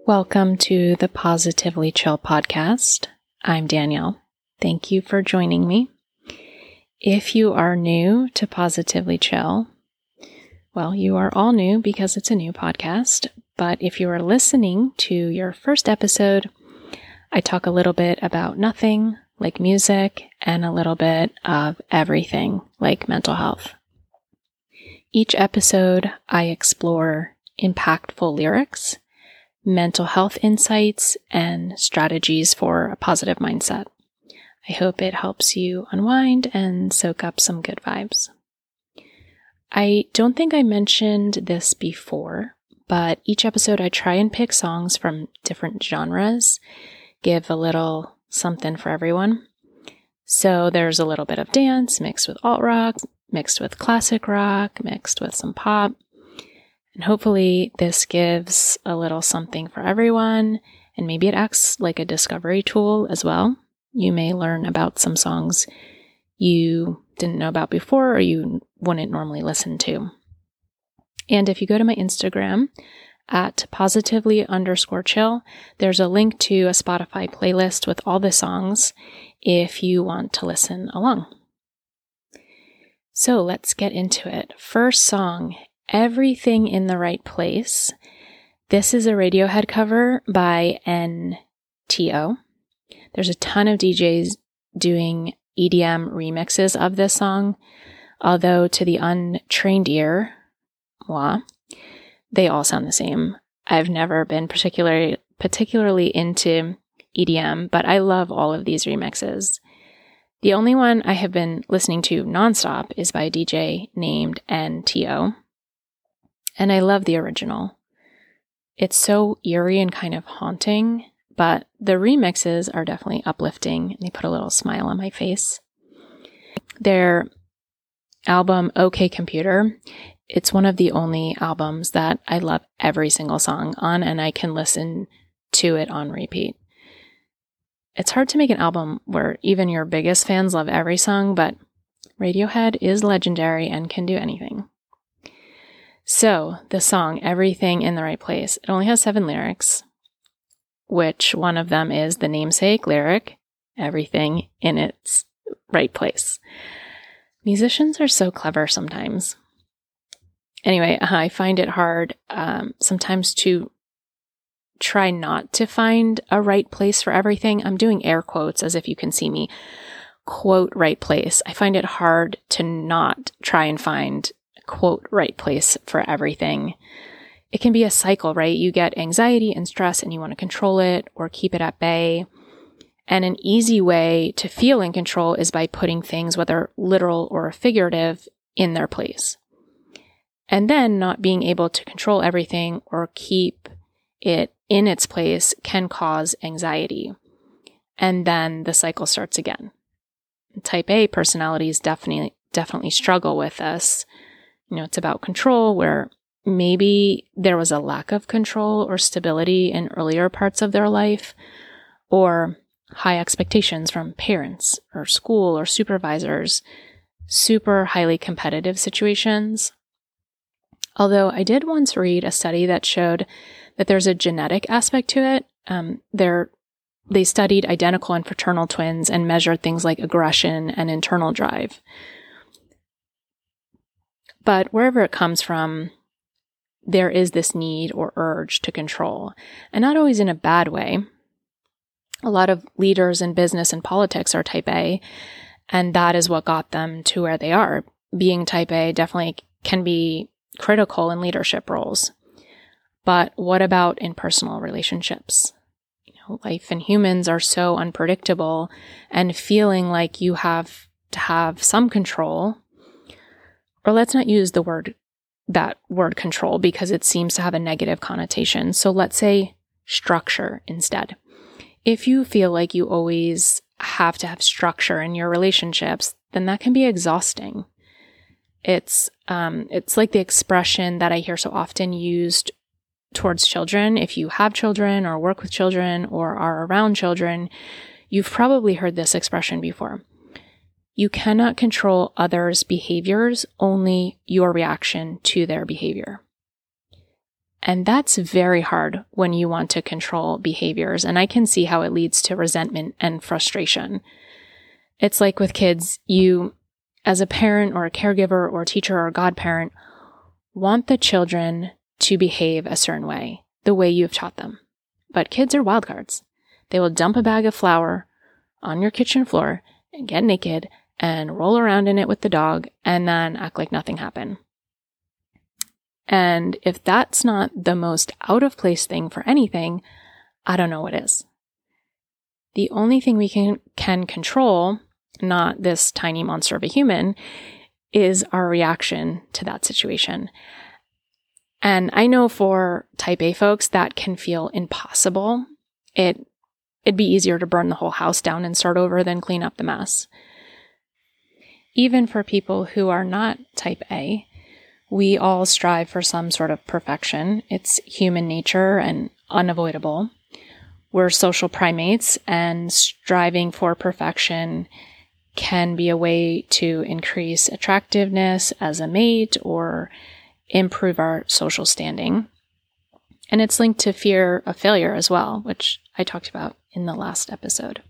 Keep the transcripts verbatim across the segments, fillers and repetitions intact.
Welcome to the Positively Chill podcast. I'm Danielle. Thank you for joining me. If you are new to Positively Chill, well, you are all new because it's a new podcast. But if you are listening to your first episode, I talk a little bit about nothing, like music, and a little bit of everything, like mental health. Each episode, I explore impactful lyrics, mental health insights, and strategies for a positive mindset. I hope it helps you unwind and soak up some good vibes. I don't think I mentioned this before, but each episode I try and pick songs from different genres, give a little something for everyone. So there's a little bit of dance mixed with alt rock, mixed with classic rock, mixed with some pop. And hopefully this gives a little something for everyone, and maybe it acts like a discovery tool as well. You may learn about some songs you didn't know about before or you wouldn't normally listen to. And if you go to my Instagram at positively underscore chill, there's a link to a Spotify playlist with all the songs if you want to listen along. So let's get into it. First song, Everything in the Right Place. This is a Radiohead cover by N T O. There's a ton of D Js doing E D M remixes of this song, although to the untrained ear, moi, they all sound the same. I've never been particularly particularly into E D M, but I love all of these remixes. The only one I have been listening to nonstop is by a D J named N T O. And I love the original. It's so eerie and kind of haunting, but the remixes are definitely uplifting, and they put a little smile on my face. Their album, OK Computer, it's one of the only albums that I love every single song on, and I can listen to it on repeat. It's hard to make an album where even your biggest fans love every song, but Radiohead is legendary and can do anything. So, the song, Everything in the Right Place, it only has seven lyrics, which one of them is the namesake lyric, everything in its right place. Musicians are so clever sometimes. Anyway, I find it hard um, sometimes to try not to find a right place for everything. I'm doing air quotes as if you can see me. Quote, right place. I find it hard to not try and find quote, right place for everything. It can be a cycle, right? You get anxiety and stress and you want to control it or keep it at bay. And an easy way to feel in control is by putting things, whether literal or figurative, in their place. And then not being able to control everything or keep it in its place can cause anxiety. And then the cycle starts again. Type A personalities definitely, definitely struggle with this. You know, it's about control, where maybe there was a lack of control or stability in earlier parts of their life, or high expectations from parents or school or supervisors, super highly competitive situations. Although I did once read a study that showed that there's a genetic aspect to it. Um, they're, they studied identical and fraternal twins and measured things like aggression and internal drive. But wherever it comes from, there is this need or urge to control, and not always in a bad way. A lot of leaders in business and politics are type A, and that is what got them to where they are. Being type A definitely can be critical in leadership roles. But what about in personal relationships? You know, life and humans are so unpredictable, and feeling like you have to have some control. Or let's not use the word, that word control, because it seems to have a negative connotation. So let's say structure instead. If you feel like you always have to have structure in your relationships, then that can be exhausting. It's, um, it's like the expression that I hear so often used towards children. If you have children or work with children or are around children, you've probably heard this expression before. You cannot control others' behaviors, only your reaction to their behavior. And that's very hard when you want to control behaviors. And I can see how it leads to resentment and frustration. It's like with kids, you, as a parent or a caregiver or a teacher or a godparent, want the children to behave a certain way, the way you've taught them. But kids are wild cards. They will dump a bag of flour on your kitchen floor and get naked and roll around in it with the dog and then act like nothing happened. And if that's not the most out of place thing for anything, I don't know what is. The only thing we can, can control, not this tiny monster of a human, is our reaction to that situation. And I know for type A folks that can feel impossible. It, it'd be easier to burn the whole house down and start over than clean up the mess. Even for people who are not type A, we all strive for some sort of perfection. It's human nature and unavoidable. We're social primates, and striving for perfection can be a way to increase attractiveness as a mate or improve our social standing. And it's linked to fear of failure as well, which I talked about in the last episode.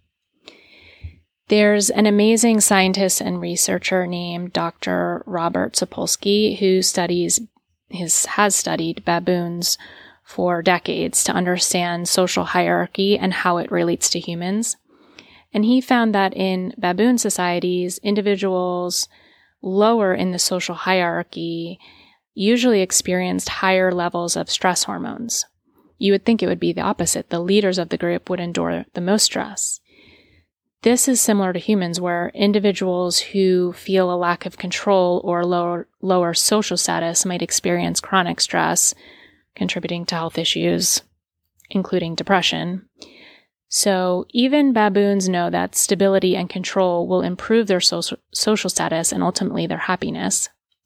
There's an amazing scientist and researcher named Doctor Robert Sapolsky who studies his has studied baboons for decades to understand social hierarchy and how it relates to humans. And he found that in baboon societies, individuals lower in the social hierarchy usually experienced higher levels of stress hormones. You would think it would be the opposite. The leaders of the group would endure the most stress. This is similar to humans, where individuals who feel a lack of control or lower, lower social status might experience chronic stress, contributing to health issues, including depression. So even baboons know that stability and control will improve their social, social status and ultimately their happiness.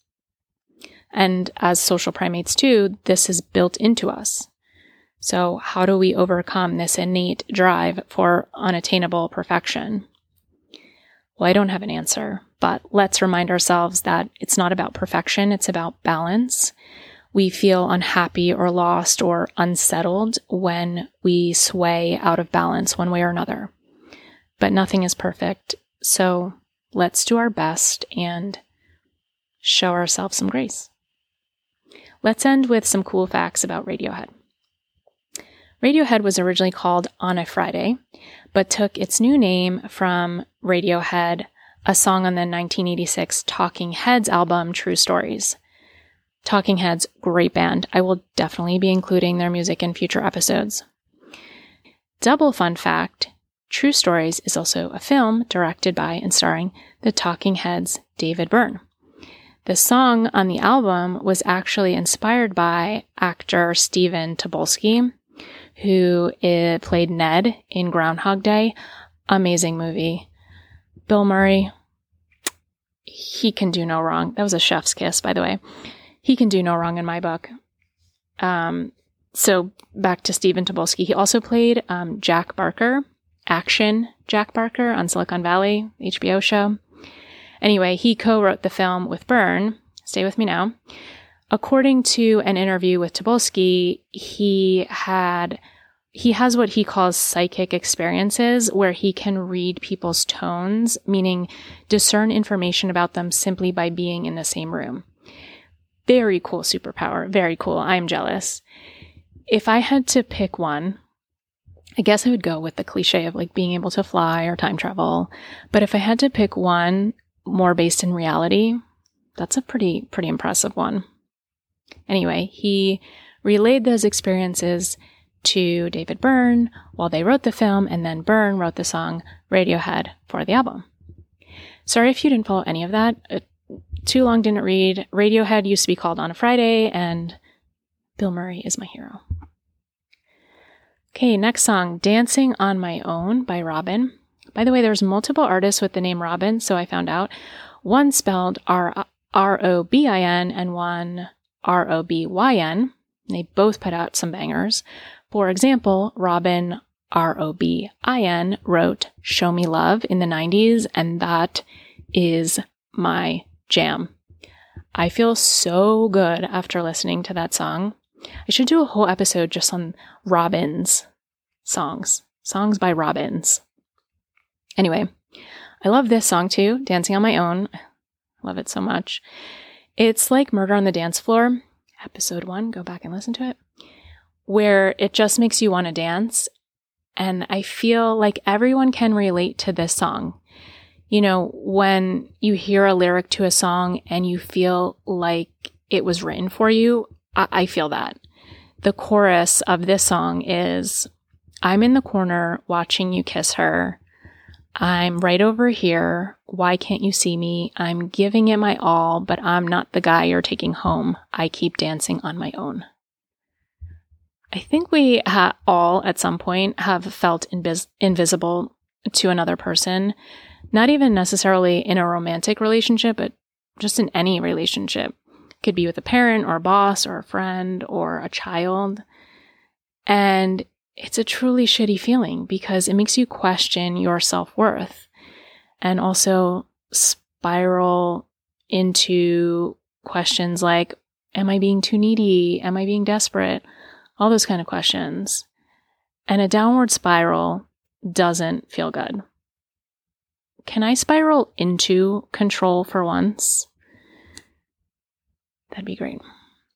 And as social primates too, this is built into us. So how do we overcome this innate drive for unattainable perfection? Well, I don't have an answer, but let's remind ourselves that it's not about perfection, it's about balance. We feel unhappy or lost or unsettled when we sway out of balance one way or another. But nothing is perfect, so let's do our best and show ourselves some grace. Let's end with some cool facts about Radiohead. Radiohead was originally called On a Friday, but took its new name from Radiohead, a song on the nineteen eighty-six Talking Heads album, True Stories. Talking Heads, great band. I will definitely be including their music in future episodes. Double fun fact, True Stories is also a film directed by and starring the Talking Heads' David Byrne. The song on the album was actually inspired by actor Stephen Tobolsky, who uh, played Ned in Groundhog Day. Amazing movie. Bill Murray, he can do no wrong. That was a chef's kiss, by the way. He can do no wrong in my book. Um, so back to Stephen Tobolsky. He also played um, Jack Barker, Action Jack Barker on Silicon Valley, H B O show. Anyway, he co-wrote the film with Byrne. Stay with me now. According to an interview with Tobolsky, he had he has what he calls psychic experiences, where he can read people's tones, meaning discern information about them simply by being in the same room. Very cool superpower. Very cool. I'm jealous. If I had to pick one, I guess I would go with the cliche of like being able to fly or time travel. But if I had to pick one more based in reality, that's a pretty, pretty impressive one. Anyway, he relayed those experiences to David Byrne while they wrote the film, and then Byrne wrote the song Radiohead for the album. Sorry if you didn't follow any of that. It, too long didn't read. Radiohead used to be called On a Friday, and Bill Murray is my hero. Okay, next song, Dancing on My Own by Robyn. By the way, there's multiple artists with the name Robyn, so I found out. One spelled R O B I N and one R O B Y N. They both put out some bangers. For example, Robyn, R O B I N, wrote Show Me Love in the nineties, and that is my jam. I feel so good after listening to that song. I should do a whole episode just on Robbins songs, songs by Robbins. Anyway, I love this song too, Dancing on My Own. I love it so much. It's like Murder on the Dance Floor, episode one, go back and listen to it, where it just makes you want to dance. And I feel like everyone can relate to this song. You know, when you hear a lyric to a song and you feel like it was written for you, I, I feel that. The chorus of this song is, I'm in the corner watching you kiss her. I'm right over here. Why can't you see me? I'm giving it my all, but I'm not the guy you're taking home. I keep dancing on my own. I think we ha- all at some point have felt invis- invisible to another person, not even necessarily in a romantic relationship, but just in any relationship. It could be with a parent or a boss or a friend or a child. And it's a truly shitty feeling because it makes you question your self-worth and also spiral into questions like, am I being too needy? Am I being desperate? All those kind of questions. And a downward spiral doesn't feel good. Can I spiral into control for once? That'd be great.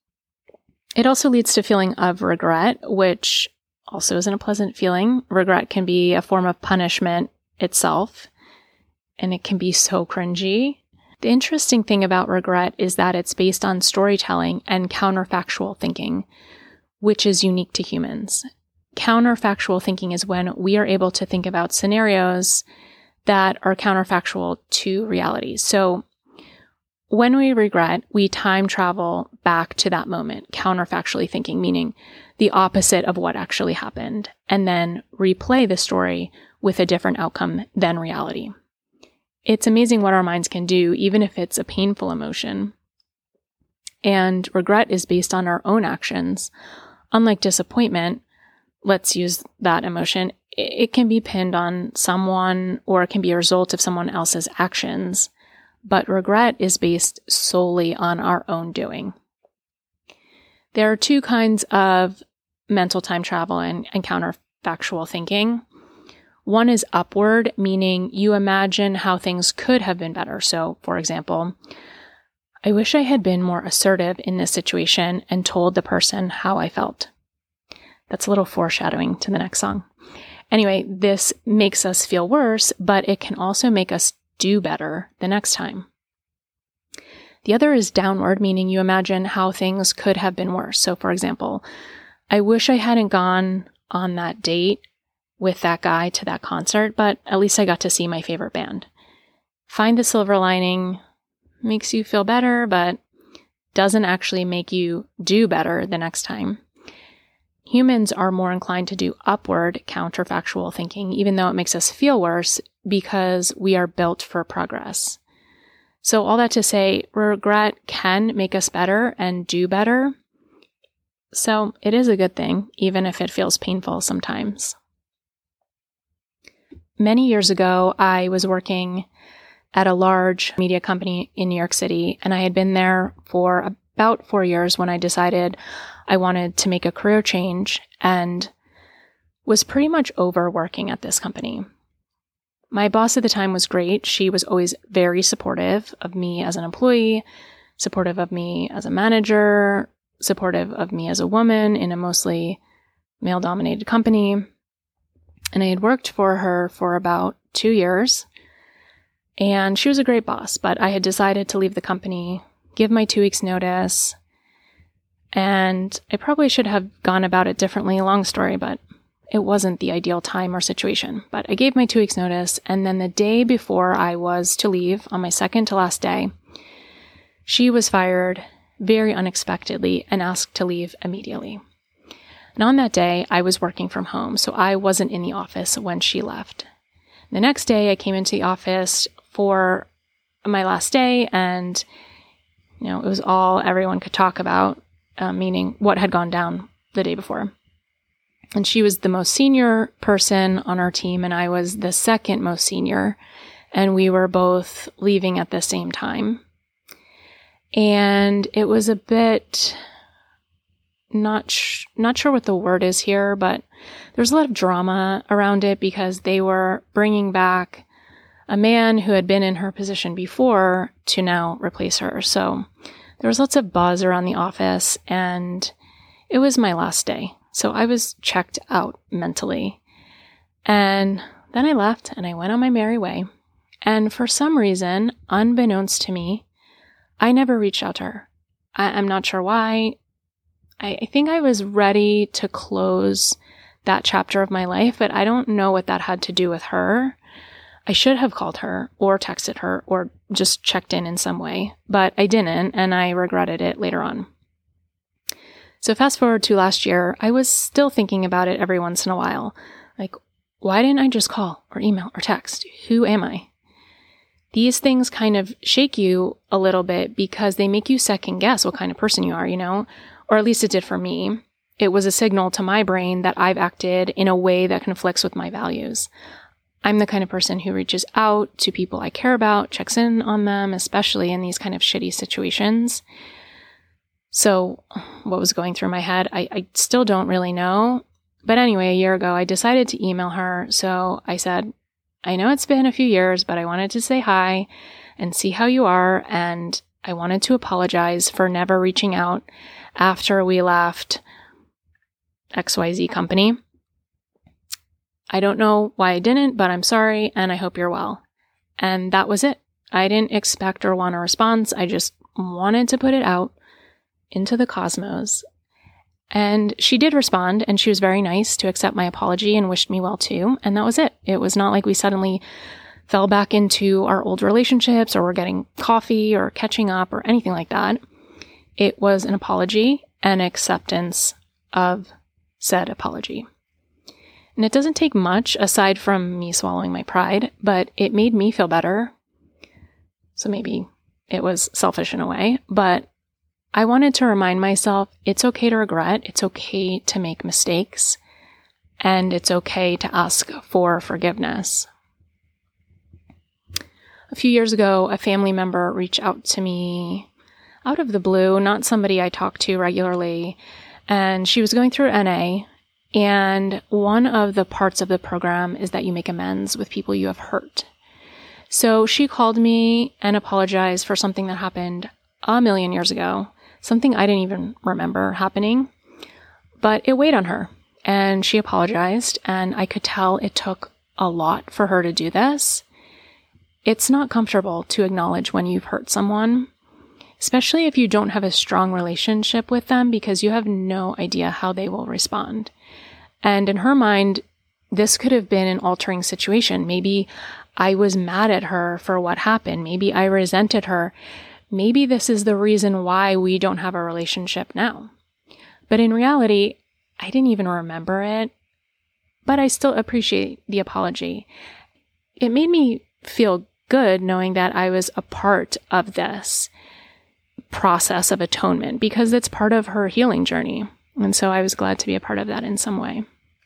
It also leads to feeling of regret, which also isn't a pleasant feeling. Regret can be a form of punishment itself, and it can be so cringy. The interesting thing about regret is that it's based on storytelling and counterfactual thinking, which is unique to humans. Counterfactual thinking is when we are able to think about scenarios that are counterfactual to reality. So when we regret, we time travel back to that moment, counterfactually thinking, meaning the opposite of what actually happened, and then replay the story with a different outcome than reality. It's amazing what our minds can do, even if it's a painful emotion. And regret is based on our own actions. Unlike disappointment, let's use that emotion, it can be pinned on someone or it can be a result of someone else's actions. But regret is based solely on our own doing. There are two kinds of mental time travel and, and counterfactual thinking. One is upward, meaning you imagine how things could have been better. So, for example, I wish I had been more assertive in this situation and told the person how I felt. That's a little foreshadowing to the next song. Anyway, this makes us feel worse, but it can also make us do better the next time. The other is downward, meaning you imagine how things could have been worse. So, for example, I wish I hadn't gone on that date with that guy to that concert, but at least I got to see my favorite band. Find the silver lining, makes you feel better, but doesn't actually make you do better the next time. Humans are more inclined to do upward counterfactual thinking, even though it makes us feel worse, because we are built for progress. So all that to say, regret can make us better and do better. So it is a good thing, even if it feels painful sometimes. Many years ago, I was working at a large media company in New York City, and I had been there for about four years when I decided I wanted to make a career change and was pretty much over working at this company. My boss at the time was great. She was always very supportive of me as an employee, supportive of me as a manager, supportive of me as a woman in a mostly male-dominated company. And I had worked for her for about two years. And she was a great boss, but I had decided to leave the company, give my two weeks notice, and I probably should have gone about it differently, long story, but it wasn't the ideal time or situation. But I gave my two weeks notice, and then the day before I was to leave, on my second to last day, she was fired very unexpectedly and asked to leave immediately. And on that day, I was working from home, so I wasn't in the office when she left. The next day, I came into the office for my last day, and you know, it was all everyone could talk about, uh, meaning what had gone down the day before. And she was the most senior person on our team, and I was the second most senior, and we were both leaving at the same time. And it was a bit not sh- not sure what the word is here, but there's a lot of drama around it because they were bringing back a man who had been in her position before to now replace her. So there was lots of buzz around the office, and it was my last day. So I was checked out mentally. And then I left and I went on my merry way. And for some reason, unbeknownst to me, I never reached out to her. I- I'm not sure why. I-, I think I was ready to close that chapter of my life, but I don't know what that had to do with her. I should have called her or texted her or just checked in in some way, but I didn't, and I regretted it later on. So fast forward to last year, I was still thinking about it every once in a while. Like, why didn't I just call or email or text? Who am I? These things kind of shake you a little bit because they make you second guess what kind of person you are, you know? Or at least it did for me. It was a signal to my brain that I've acted in a way that conflicts with my values. I'm the kind of person who reaches out to people I care about, checks in on them, especially in these kind of shitty situations. So what was going through my head, I, I still don't really know. But anyway, a year ago, I decided to email her. So I said, I know it's been a few years, but I wanted to say hi and see how you are. And I wanted to apologize for never reaching out after we left X Y Z company. I don't know why I didn't, but I'm sorry, and I hope you're well. And that was it. I didn't expect or want a response. I just wanted to put it out into the cosmos. And she did respond, and she was very nice to accept my apology and wished me well too. And that was it. It was not like we suddenly fell back into our old relationships or were getting coffee or catching up or anything like that. It was an apology and acceptance of said apology. And it doesn't take much aside from me swallowing my pride, but it made me feel better. So maybe it was selfish in a way, but I wanted to remind myself it's okay to regret, it's okay to make mistakes, and it's okay to ask for forgiveness. A few years ago, a family member reached out to me out of the blue, not somebody I talked to regularly, and she was going through N A. And one of the parts of the program is that you make amends with people you have hurt. So she called me and apologized for something that happened a million years ago, something I didn't even remember happening, but it weighed on her. And she apologized, and I could tell it took a lot for her to do this. It's not comfortable to acknowledge when you've hurt someone, especially if you don't have a strong relationship with them, because you have no idea how they will respond. And in her mind, this could have been an altering situation. Maybe I was mad at her for what happened. Maybe I resented her. Maybe this is the reason why we don't have a relationship now. But in reality, I didn't even remember it, but I still appreciate the apology. It made me feel good knowing that I was a part of this process of atonement because it's part of her healing journey. And so I was glad to be a part of that in some way.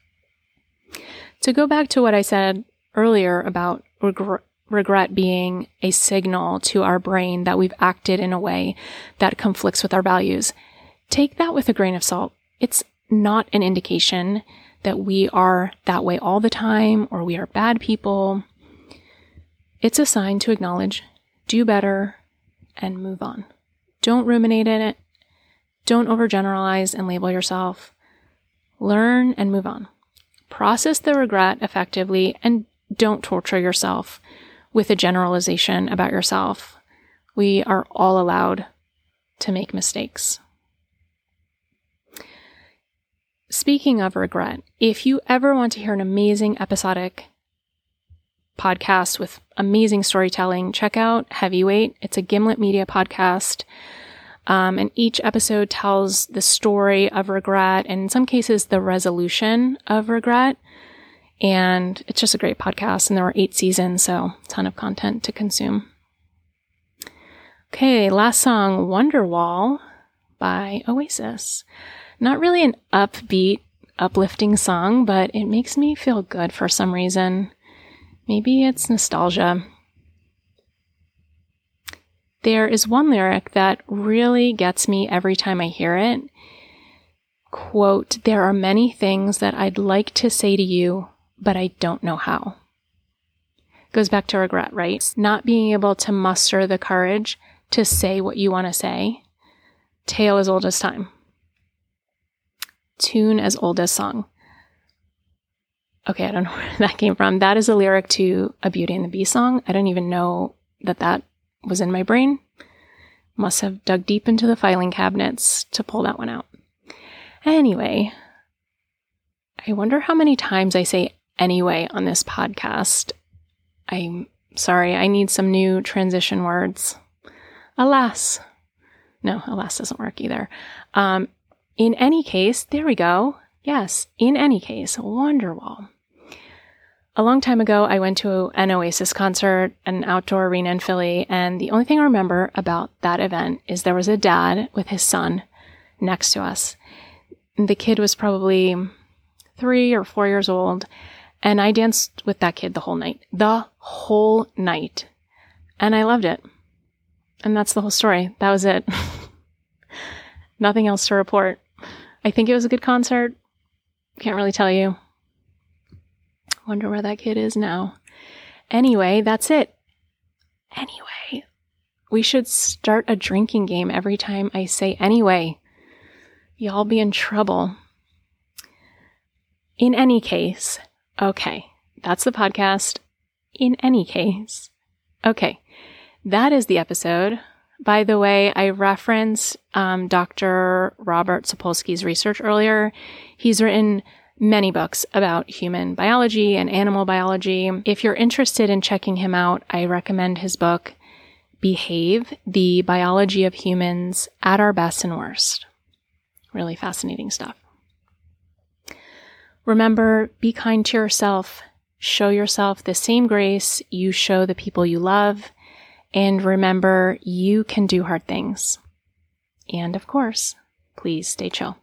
To go back to what I said earlier about regr- regret being a signal to our brain that we've acted in a way that conflicts with our values, take that with a grain of salt. It's not an indication that we are that way all the time or we are bad people. It's a sign to acknowledge, do better, and move on. Don't ruminate in it. Don't overgeneralize and label yourself. Learn and move on. Process the regret effectively and don't torture yourself with a generalization about yourself. We are all allowed to make mistakes. Speaking of regret, if you ever want to hear an amazing episodic podcast with amazing storytelling, check out Heavyweight. It's a Gimlet Media podcast. Um, and each episode tells the story of regret and in some cases the resolution of regret. And it's just a great podcast. And there were eight seasons, so a ton of content to consume. Okay, last song, Wonderwall by Oasis. Not really an upbeat, uplifting song, but it makes me feel good for some reason. Maybe it's nostalgia. There is one lyric that really gets me every time I hear it. quote, "There are many things that I'd like to say to you, but I don't know how." Goes back to regret, right? Not being able to muster the courage to say what you want to say. Tale as old as time. Tune as old as song. Okay, I don't know where that came from. That is a lyric to a Beauty and the Beast song. I don't even know that that was in my brain. Must have dug deep into the filing cabinets to pull that one out. Anyway, I wonder how many times I say anyway on this podcast. I'm sorry, I need some new transition words. Alas. No, alas doesn't work either. Um, in any case, there we go. Yes, in any case, Wonderwall. A long time ago, I went to an Oasis concert, an outdoor arena in Philly, and the only thing I remember about that event is there was a dad with his son next to us. The kid was probably three or four years old, and I danced with that kid the whole night. The whole night. And I loved it. And that's the whole story. That was it. Nothing else to report. I think it was a good concert. Can't really tell you. Wonder where that kid is now. Anyway, that's it. Anyway, we should start a drinking game every time I say anyway. Y'all be in trouble. In any case, okay, that's the podcast. In any case, okay, that is the episode. By the way, I referenced um, Doctor Robert Sapolsky's research earlier. He's written many books about human biology and animal biology. If you're interested in checking him out, I recommend his book, Behave, The Biology of Humans at Our Best and Worst. Really fascinating stuff. Remember, be kind to yourself. Show yourself the same grace you show the people you love. And remember, you can do hard things. And of course, please stay chill.